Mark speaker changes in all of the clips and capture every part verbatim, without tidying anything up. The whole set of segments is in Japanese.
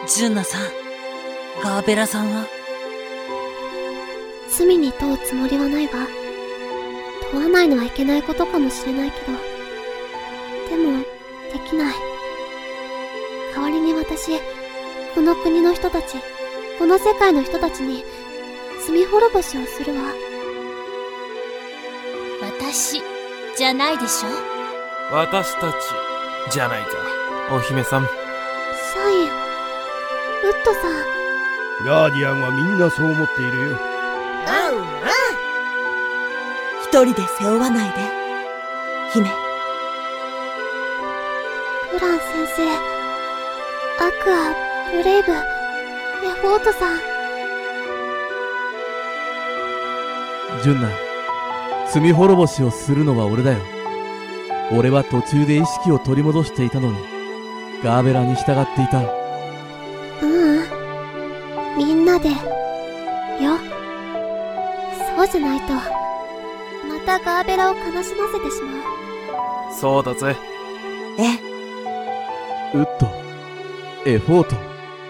Speaker 1: ジュンナさん、ガーベラさんは？
Speaker 2: 罪に問うつもりはないわ。問わないのはいけないことかもしれないけど、でもできない。代わりに私、この国の人たち、この世界の人たちに罪滅ぼしをするわ。
Speaker 3: 私じゃないでしょ。
Speaker 4: 私たちじゃないか、お姫さん。
Speaker 2: シャイン、ウッドさん。
Speaker 5: ガーディアンはみんなそう思っているよ。
Speaker 6: うんうん。一人で背負わないで、姫。
Speaker 2: フラン先生、アクア、ブレイブ、エフォートさん。
Speaker 7: ジュンナ、罪滅ぼしをするのは俺だよ。俺は途中で意識を取り戻していたのに、ガーベラに従っていた。
Speaker 2: ううん、みんなでよ。そうじゃないとまたガーベラを悲しませてしまう。
Speaker 4: そうだぜ。
Speaker 6: え
Speaker 7: ウッド、エフォート。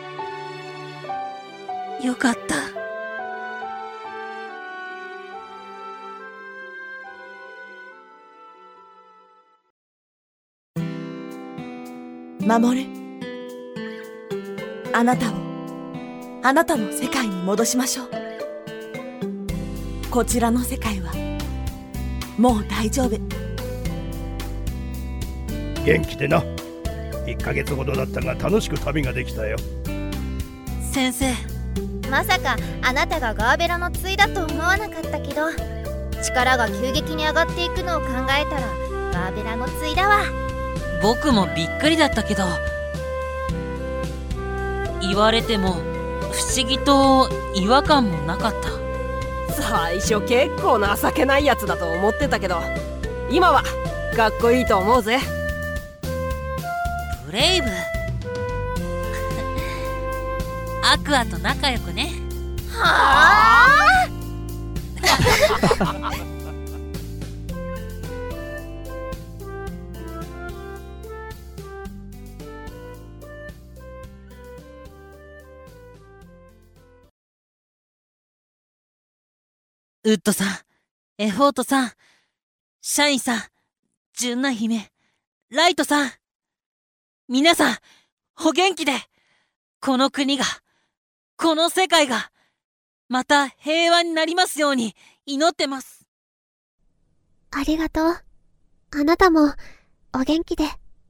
Speaker 1: よかった。
Speaker 6: 守る。あなたをあなたの世界に戻しましょう。こちらの世界はもう大丈夫。
Speaker 5: 元気でな。いっかげつほどだったが楽しく旅ができたよ。
Speaker 1: 先生、
Speaker 3: まさかあなたがガーベラの対だと思わなかったけど、力が急激に上がっていくのを考えたらガーベラの対だわ。
Speaker 1: 僕もびっくりだったけど、言われても不思議と違和感もなかった。
Speaker 8: 最初結構情けないやつだと思ってたけど、今はかっこいいと思うぜ。
Speaker 1: ブレイブアクアと仲良くね。
Speaker 3: はあ
Speaker 1: ウッドさん、エフォートさん、シャインさん、ジュンナ姫、ライトさん、皆さんお元気で、この国が、この世界がまた平和になりますように祈ってます。
Speaker 2: ありがとう。あなたもお元気で。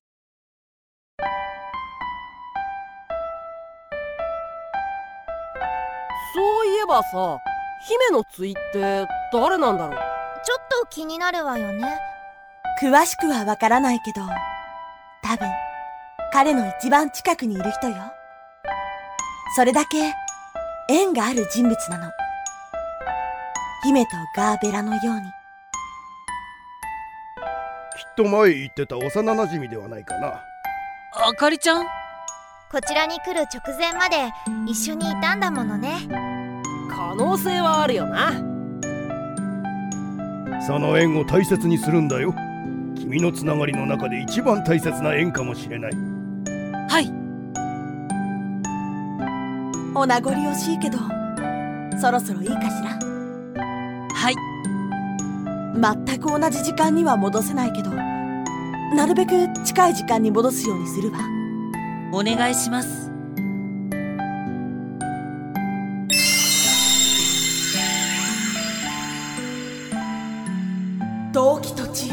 Speaker 8: そういえばさ、姫の対って誰なんだろう。
Speaker 3: ちょっと気になるわよね。
Speaker 6: 詳しくはわからないけど、多分彼の一番近くにいる人よ。それだけ縁がある人物なの。姫とガーベラのように。
Speaker 5: きっと前言ってた幼なじみではないかな。
Speaker 1: あかりちゃん？
Speaker 3: こちらに来る直前まで一緒にいたんだものね。
Speaker 8: 可能性はあるよな。
Speaker 5: その縁を大切にするんだよ。君のつながりの中で一番大切な縁かもしれない。
Speaker 1: はい。
Speaker 6: お名残惜しいけど、そろそろいいかしら。
Speaker 1: はい。
Speaker 6: 全く同じ時間には戻せないけど、なるべく近い時間に戻すようにするわ。
Speaker 1: お願いします。
Speaker 6: 同期と地よ、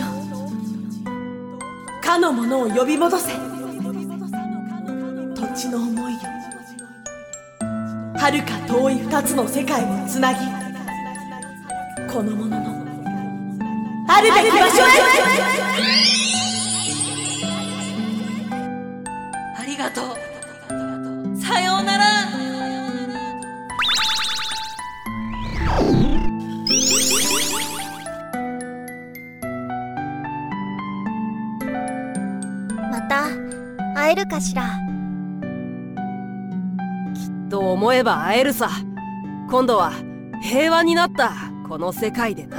Speaker 6: かの者を呼び戻せ。土地の思いよ、遥か遠い二つの世界をつなぎ、この者のあるべき場所へ。
Speaker 1: ありがとう。さようなら。
Speaker 3: また会えるかしら。
Speaker 8: と思えば会えるさ。今度は平和になったこの世界でな。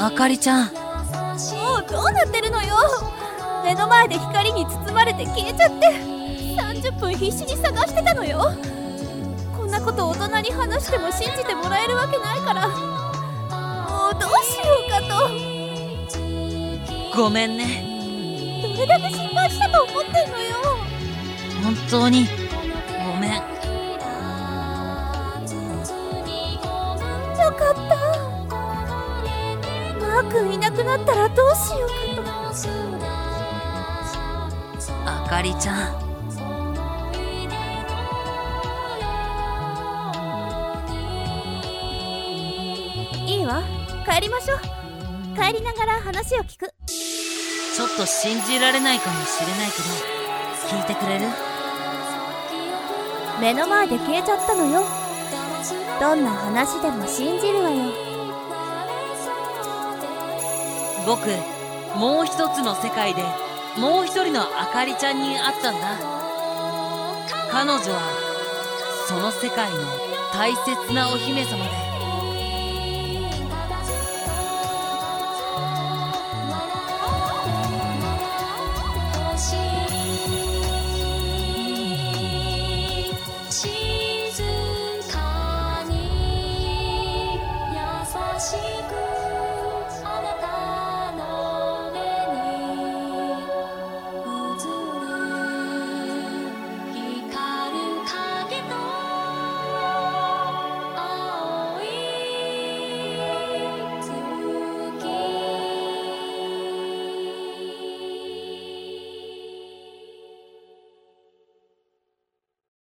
Speaker 1: あかりちゃん。
Speaker 9: もうどうなってるのよ。目の前で光に包まれて消えちゃってさんじゅっぷん必死に探してたのよ。こんなこと大人に話しても信じてもらえるわけないから、もうどうしようかと。
Speaker 1: ごめんね。
Speaker 9: どれだけ心配したと思ってんのよ。
Speaker 1: 本当にごめん。
Speaker 9: よかった。マー君いなくなったらどうしようかと。
Speaker 1: あかりちゃん。
Speaker 9: いいわ、帰りましょう。帰りながら話を聞く。
Speaker 1: ちょっと信じられないかもしれないけど、聞いてくれる？
Speaker 9: 目の前で消えちゃったのよ。どんな話でも信じるわよ。
Speaker 1: 僕、もう一つの世界でもう一人のあかりちゃんに会ったんだ。彼女はその世界の大切なお姫様で、